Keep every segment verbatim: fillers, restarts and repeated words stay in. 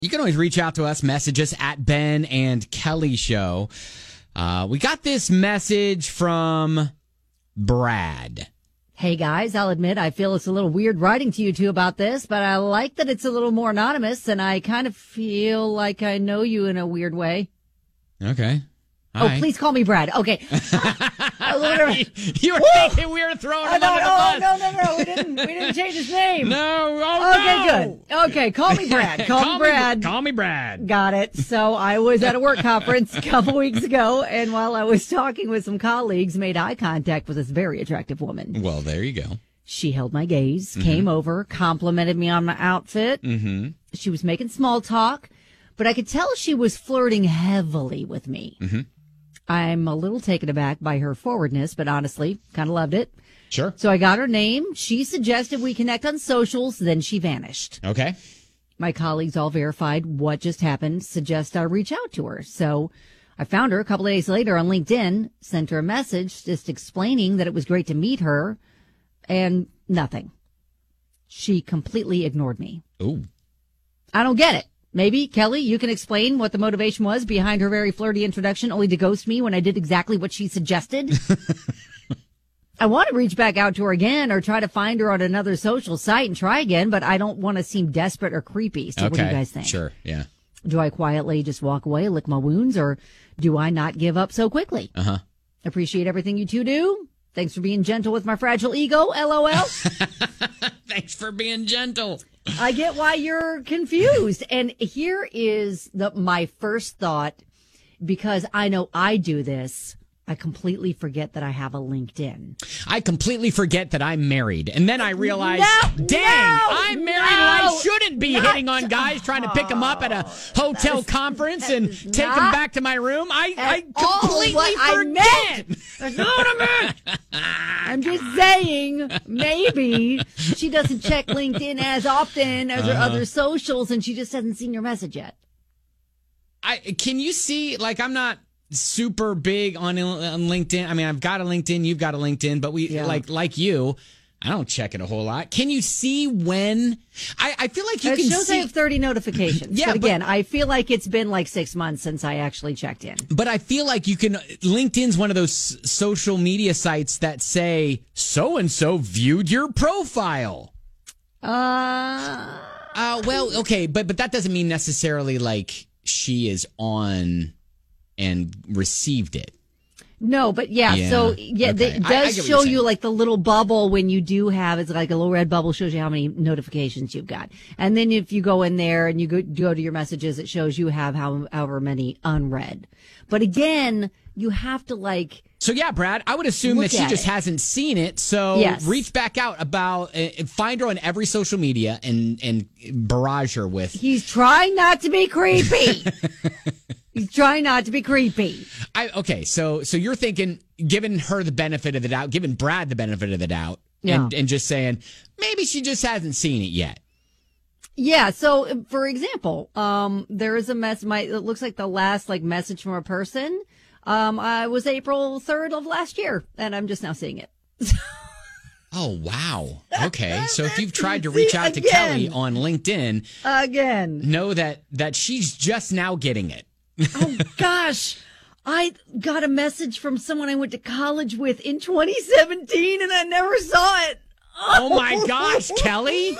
You can always reach out to us, message us at Ben and Kelly Show. Uh, we got this message from Brad. Hey, guys, I'll admit I feel it's a little weird writing to you two about this, but I like that it's a little more anonymous, and I kind of feel like I know you in a weird way. Okay. All oh, right. Please call me Brad. Okay. You were Woo! thinking we were throwing him under the oh, bus. No, no, no. We didn't, we didn't change his name. No. Oh, okay, no. good. Okay, call me Brad. Call, call me Brad. Me, call me Brad. Got it. So I was at a work conference a couple weeks ago, and while I was talking with some colleagues, made eye contact with this very attractive woman. Well, there you go. She held my gaze, Mm-hmm. came over, complimented me on my outfit. Mm-hmm. She was making small talk, but I could tell she was flirting heavily with me. Mm-hmm. I'm a little taken aback by her forwardness, but honestly, kind of loved it. Sure. So I got her name. She suggested we connect on socials, then she vanished. Okay. My colleagues all verified what just happened, suggest I reach out to her. So I found her a couple of days later on LinkedIn, sent her a message just explaining that it was great to meet her, and nothing. She completely ignored me. Ooh. I don't get it. Maybe, Kelly, you can explain what the motivation was behind her very flirty introduction, only to ghost me when I did exactly what she suggested. I want to reach back out to her again or try to find her on another social site and try again, but I don't want to seem desperate or creepy. So okay. What do you guys think? Sure, yeah. Do I quietly just walk away, lick my wounds, or do I not give up so quickly? Uh-huh. Appreciate everything you two do. Thanks for being gentle with my fragile ego, LOL. Thanks for being gentle. I get why you're confused. And here is the my first thought, because I know I do this. I completely forget that I have a LinkedIn. I completely forget that I'm married. And then I realize, no, dang, no, I'm married no, and I shouldn't be not, hitting on guys trying to pick them up at a hotel is, conference and take them back to my room. I, I completely what forget. I meant. That's not what I meant. I'm just saying, maybe she doesn't check LinkedIn as often as her uh-huh. other socials, and she just hasn't seen your message yet. I Can you see, like, I'm not super big on, on LinkedIn. I mean, I've got a LinkedIn, you've got a LinkedIn, but we yeah. like like you, I don't check it a whole lot. Can you see when? I, I feel like you it can shows see. I have thirty notifications. Yeah, but again, but, I feel like it's been like six months since I actually checked in. But I feel like you can. LinkedIn's one of those social media sites that say so and so viewed your profile. Uh. Uh. Well, okay, but but that doesn't mean necessarily like she is on and received it. No, but yeah, yeah. so yeah, okay. it does I, I show you like the little bubble when you do have, it's like a little red bubble shows you how many notifications you've got. And then if you go in there and you go, go to your messages, it shows you have how, however many unread. But again, you have to like. So yeah, Brad, I would assume that she just it. hasn't seen it. So yes. reach back out about, uh, find her on every social media and, and barrage her with. He's trying not to be creepy. He's trying not to be creepy. I okay, so so you're thinking, giving her the benefit of the doubt, giving Brad the benefit of the doubt, yeah. and, and just saying maybe she just hasn't seen it yet. Yeah. So, for example, um, there is a mess. My it looks like the last like message from a person. Um, I was April third of last year, and I'm just now seeing it. Oh, wow. Okay. So if you've tried to reach out to Kelly on LinkedIn, again, know that that she's just now getting it. Oh, gosh. I got a message from someone I went to college with in twenty seventeen, and I never saw it. Oh, oh my gosh, Kelly.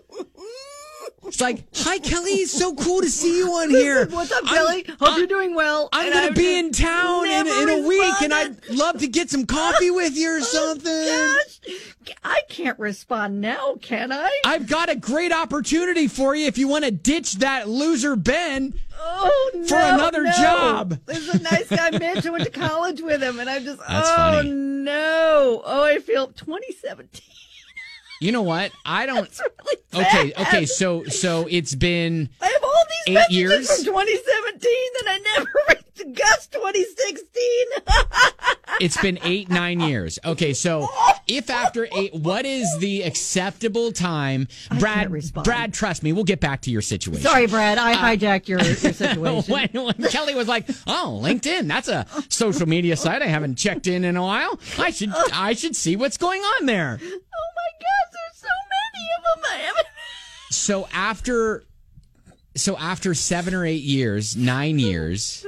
It's like, hi, Kelly. It's so cool to see you on here. What's up, Kelly? I'm, Hope I'm, you're doing well. I'm going to be in town in, in a week, and I'd love to get some coffee with you or something. Oh, gosh. I can't respond now, can I? I've got a great opportunity for you if you want to ditch that loser Ben oh, no, for another no. job. There's a nice guy, Mitch. I went to college with him, and I'm just, That's oh, funny. no. Oh, I feel twenty seventeen. You know what? I don't. That's really bad. Okay, okay. So, so it's been. I have all these eight messages years from twenty seventeen that I never read to Gus twenty sixteen. It's been eight, nine years. Okay, so if after eight, what is the acceptable time? Brad, Brad, trust me, we'll get back to your situation. Sorry, Brad, I uh, hijacked your, your situation. when, when Kelly was like, "Oh, LinkedIn, that's a social media site I haven't checked in in a while. I should, I should see what's going on there." Oh my gosh, there's so many of them. So after so after seven or eight years, nine years,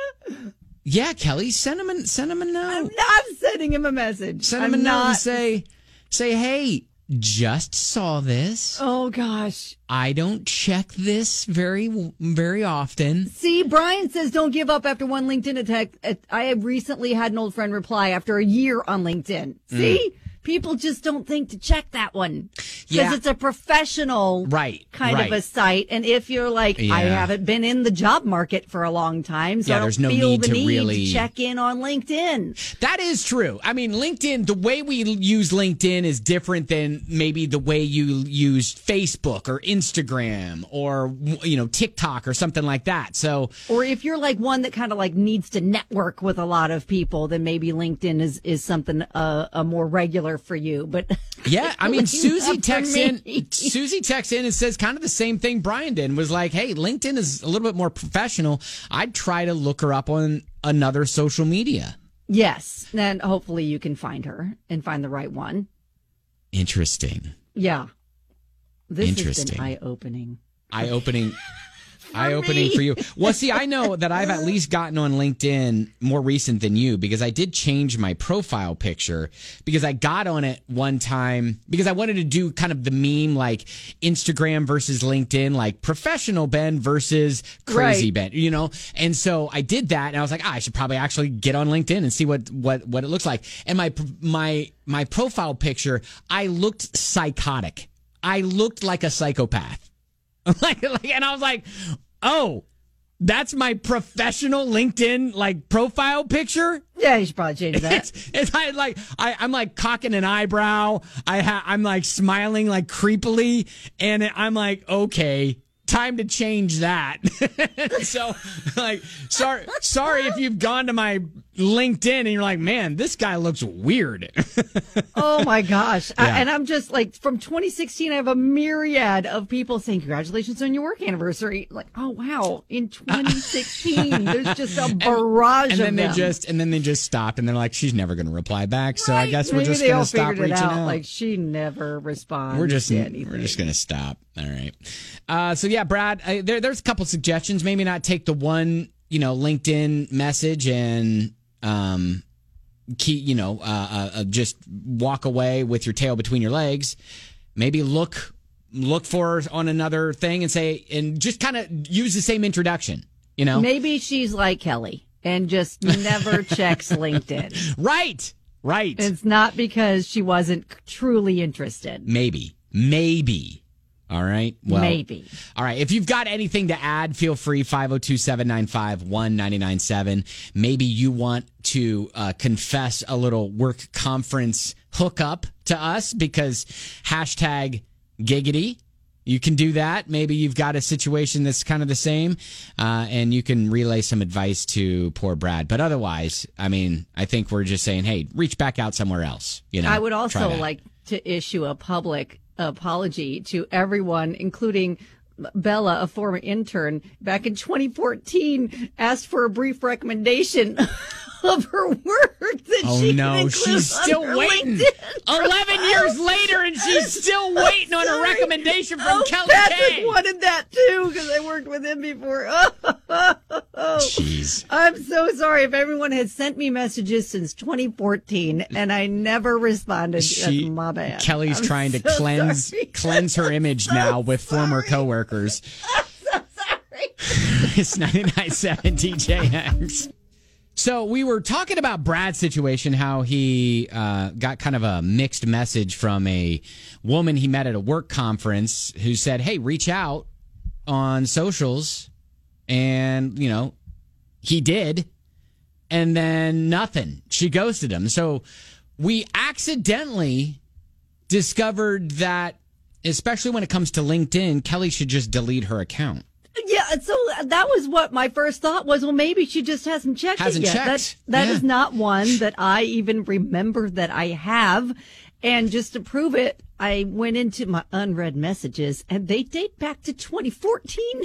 yeah, Kelly, send him a, send him a note. I'm not sending him a message. Send him I'm a note not... and say, say, hey, just saw this. Oh, gosh. I don't check this very, very often. See, Brian says don't give up after one LinkedIn attack. I have recently had an old friend reply after a year on LinkedIn. See? Mm. People just don't think to check that one because yeah. it's a professional right, kind right. of a site. And if you're like, yeah. I haven't been in the job market for a long time, so yeah, I don't there's no feel need the to need really to check in on LinkedIn. That is true. I mean, LinkedIn, the way we use LinkedIn is different than maybe the way you use Facebook or Instagram or, you know, TikTok or something like that. So, or if you're like one that kind of like needs to network with a lot of people, then maybe LinkedIn is, is something uh, a more regular for you. But yeah, I mean, Susie texts in, Susie texts in and says kind of the same thing Brian did, was like, hey, LinkedIn is a little bit more professional. I'd try to look her up on another social media. Yes. And hopefully you can find her and find the right one. Interesting. Yeah. This Interesting. has been eye-opening. Eye-opening. Eye-opening for you. Well, see, I know that I've at least gotten on LinkedIn more recent than you because I did change my profile picture because I got on it one time because I wanted to do kind of the meme like Instagram versus LinkedIn, like professional Ben versus crazy right. Ben, you know? And so I did that and I was like, ah, I should probably actually get on LinkedIn and see what, what, what it looks like. And my, my, my profile picture, I looked psychotic. I looked like a psychopath. like, like, and I was like, oh, that's my professional LinkedIn like profile picture. Yeah, you should probably change that. It's, it's I, like I, I'm like cocking an eyebrow. I ha, I'm like smiling like creepily, and I'm like, okay, time to change that. So, like, sorry, sorry if you've gone to my LinkedIn and you're like, man, this guy looks weird. Oh my gosh. Yeah. I, and I'm just like, from twenty sixteen, I have a myriad of people saying, congratulations on your work anniversary. Like, oh wow. In twenty sixteen, there's just a barrage and, and of then them. they just, and then they just stopped and they're like, she's never going to reply back. So right. I guess Maybe we're just going to stop reaching out. out. Like, she never responds. We're just, to anything. we're just going to stop. All right. Uh, so yeah, Brad, I, there, there's a couple suggestions. Maybe not take the one, you know, LinkedIn message and, um, key, you know, uh, uh, just walk away with your tail between your legs. Maybe look, look for her on another thing and say, and just kind of use the same introduction, you know? Maybe she's like Kelly and just never checks LinkedIn. Right. Right. It's not because she wasn't truly interested. Maybe, maybe. All right. Well, maybe. All right. If you've got anything to add, feel free. five oh two, seven nine five, one nine nine seven. Maybe you want to uh, confess a little work conference hookup to us because hashtag giggity. You can do that. Maybe you've got a situation that's kind of the same, uh, and you can relay some advice to poor Brad. But otherwise, I mean, I think we're just saying, hey, reach back out somewhere else. You know, I would also like to issue a public apology to everyone, including Bella, a former intern, back in twenty fourteen, asked for a brief recommendation of her work that oh, she no, she's still waiting. Eleven years later, and she's still waiting on a recommendation from oh, Kelly Patrick Kay. wanted that too because I worked with him before. Jeez. I'm so sorry if everyone has sent me messages since twenty fourteen and I never responded. She, That's my bad. Kelly's I'm trying to so cleanse sorry. cleanse her image so now with sorry. former coworkers. I'm so sorry. It's ninety-nine point seven D J X. So we were talking about Brad's situation, how he uh, got kind of a mixed message from a woman he met at a work conference who said, hey, reach out on socials. And, you know, he did. And then nothing. She ghosted him. So we accidentally discovered that, especially when it comes to LinkedIn, Kelly should just delete her account. Yeah, so that was what my first thought was. Well, maybe she just hasn't checked hasn't it yet. Checked. That, that yeah. is not one that I even remember that I have. And just to prove it, I went into my unread messages, and they date back to twenty fourteen.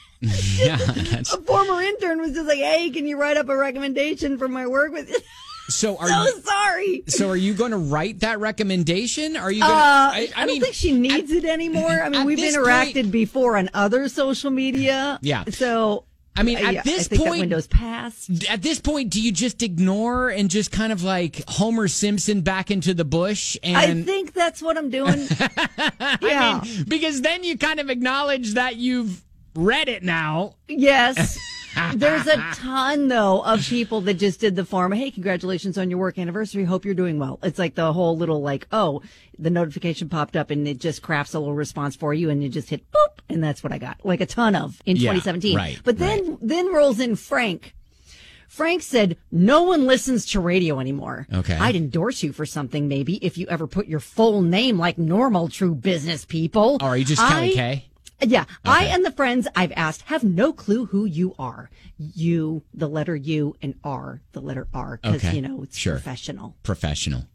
Yeah, that's... A former intern was just like, hey, can you write up a recommendation for my work with you? So are so you, sorry. So are you going to write that recommendation? Are you going to? Uh, I, I, I don't mean, think she needs at, it anymore. I mean, we've interacted point, before on other social media. Yeah. So. I mean, at yeah, this I think point, that window's passed. At this point, do you just ignore and just kind of like Homer Simpson back into the bush? And I think that's what I'm doing. Yeah, I mean, because then you kind of acknowledge that you've read it now. Yes. There's a ton, though, of people that just did the form. Hey, congratulations on your work anniversary. Hope you're doing well. It's like the whole little like, oh, the notification popped up and it just crafts a little response for you and you just hit boop. And that's what I got. Like a ton of in yeah, twenty seventeen. Right, but then, right. then rolls in Frank. Frank said, no one listens to radio anymore. Okay. I'd endorse you for something maybe if you ever put your full name like normal true business people. Oh, are you just Kelly K? Yeah. Okay. I and the friends I've asked have no clue who you are. You, the letter U, and R, the letter R. Because, okay. you know, it's sure. professional. Professional.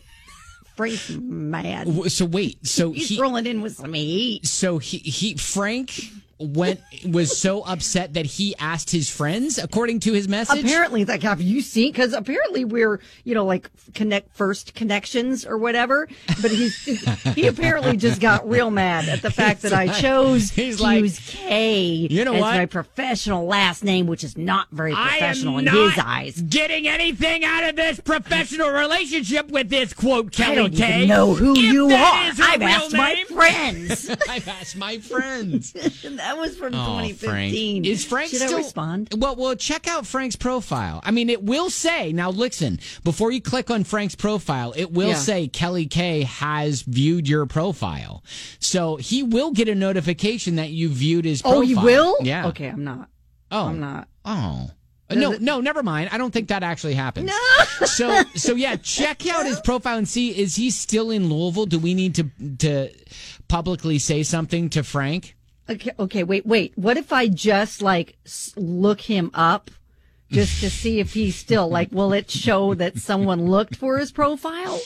Frank's mad. So wait, so he's he, rolling in with some heat. So he, he Frank went was so upset that he asked his friends, according to his message. Apparently, like, have you seen? Because apparently we're, you know, like connect first connections or whatever. But he's he apparently just got real mad at the fact he's that like, I chose to like, use K you know as what? my professional last name, which is not very professional I am in not his eyes. Getting anything out of this professional relationship with this quote, Kelly I don't K. even know who if you that are. Is her I've real asked name. my friends. I've asked my friends. That was from Oh, twenty fifteen. Frank. Is Frank Should still I respond? Well, well, check out Frank's profile. I mean, it will say now. Listen, before you click on Frank's profile, it will Yeah. say Kelly K has viewed your profile, so he will get a notification that you viewed his profile. Oh, he will? Yeah. Okay, I'm not. Oh, I'm not. Oh. Does no, it- no, never mind. I don't think that actually happens. No. So, so yeah, check out his profile and see, is he still in Louisville? Do we need to to publicly say something to Frank? Okay, okay, wait, wait. What if I just like s- look him up just to see if he's still like, will it show that someone looked for his profile?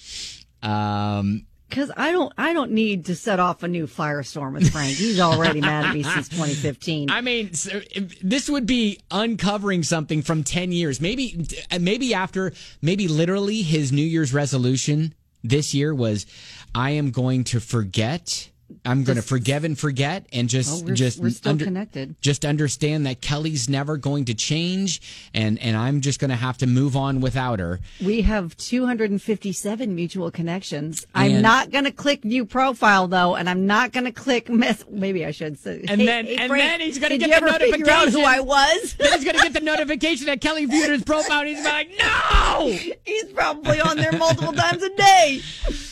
Um, Because I don't, I don't need to set off a new firestorm with Frank. He's already mad at me since twenty fifteen. I mean, so if- this would be uncovering something from ten years. Maybe, maybe after, maybe literally his New Year's resolution this year was, I am going to forget. I'm going to forgive and forget and just Oh, we're, just we're still under- connected. just understand that Kelly's never going to change and and I'm just going to have to move on without her. We have two hundred fifty-seven mutual connections. I'm And- not going to click view profile though, and I'm not going to click mess. Maybe I should say. And hey, then hey, and Frank, then he's going to did get you the ever figure out who notification. I was? Then he's going to get the notification that Kelly viewed his profile and he's like, "No!" He's probably on there multiple times a day.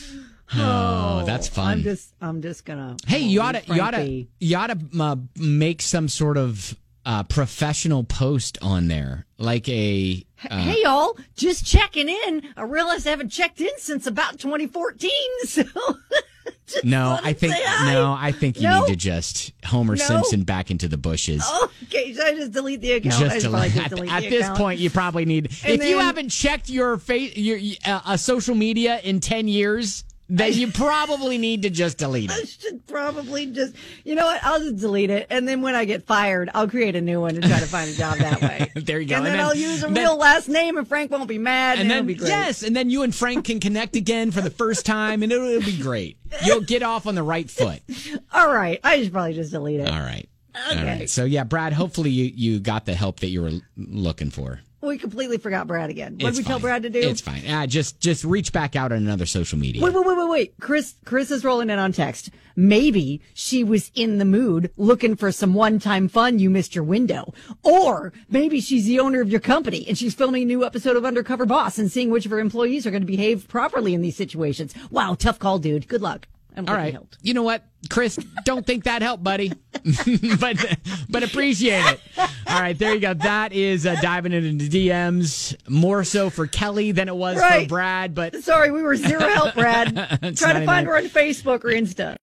Oh, that's fun. I'm just, I'm just gonna. Hey, you ought to, you ought to, Frankie. you ought to uh, make some sort of uh, professional post on there, like a. Uh, Hey, y'all, just checking in. I realize I haven't checked in since about twenty fourteen. So. just no, wanna I think say hi. no, I think you No? need to just Homer No? Simpson back into the bushes. Oh, okay, should I just delete the account? I Just should to, probably just at, delete at the this account. point, you probably need. And if you then- haven't checked your face, your uh, uh, social media in ten years, then you probably need to just delete I it. should probably just, you know what? I'll just delete it, and then when I get fired, I'll create a new one and try to find a job that way. There you go. And then, And then- I'll use a then- real last name, and Frank won't be mad, and, And it'll then be great. yes, and then you and Frank can connect again for the first time, and it'll, it'll be great. You'll get off on the right foot. All right, I should probably just delete it. All right. Okay. All right. So yeah, Brad. Hopefully you you got the help that you were looking for. We completely forgot Brad again. What did It's we tell fine. Brad to do? It's fine. Uh, just just reach back out on another social media. Wait, wait, wait, wait, wait. Chris, Chris is rolling in on text. Maybe she was in the mood looking for some one-time fun. You missed your window. Or maybe she's the owner of your company and she's filming a new episode of Undercover Boss and seeing which of her employees are going to behave properly in these situations. Wow, tough call, dude. Good luck. I don't All think it right. helped. You know what, Chris? Don't think that helped, buddy. but but appreciate it. All right, there you go. That is uh, diving into the D Ms more so for Kelly than it was Right. for Brad. But Sorry, we were zero help, Brad. It's Try to not find even- her on Facebook or Insta.